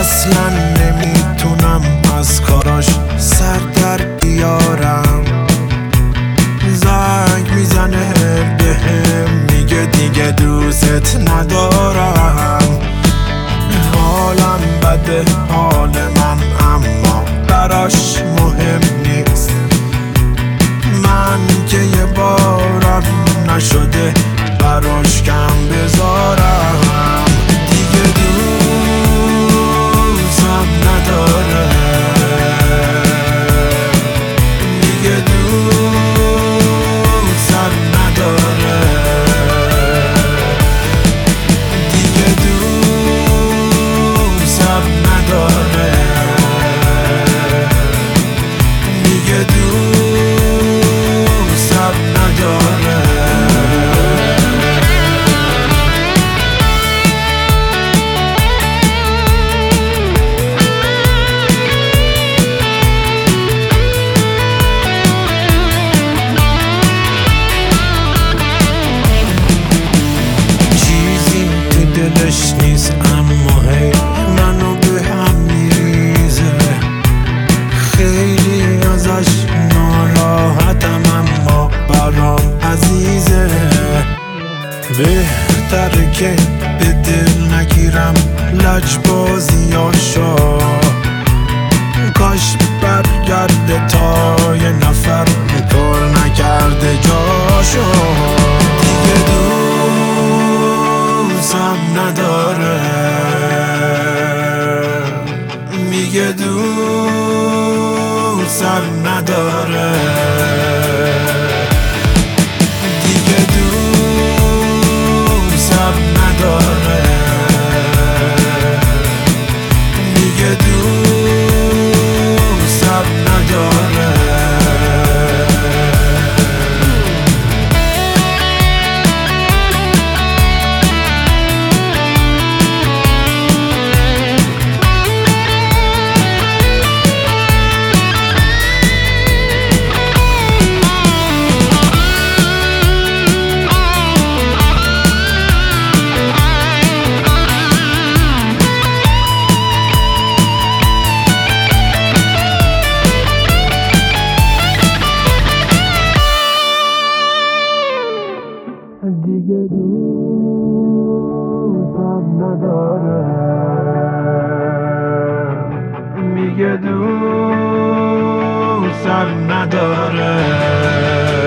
اصلا نمیتونم از کاراش سر در بیارم. زنگ میزنه بهم میگه دیگه دوست ندارم. حالم بده حال من اما براش مهم نیست. من که یه بارم نشده براش کم بذارم. دیگه دوستم نداره، دیگه دوستم نداره، دیگه دوستم نداره، دیگه دوستم نداره. دلش نیست اما هی منو به هم میریزه. خیلی ازش ناراحتم اما برام عزیزه. بهتره که به دل نگیرم لجبازیاشو. کاش برگرده تا یه نفر پر نکرده جاشو. دیگه دوستم نداره، میگه دوستم نداره، دیگه دوستم نداره، میگه دوستم نداره. دیگه دوستم نداره، میگه دوستم نداره.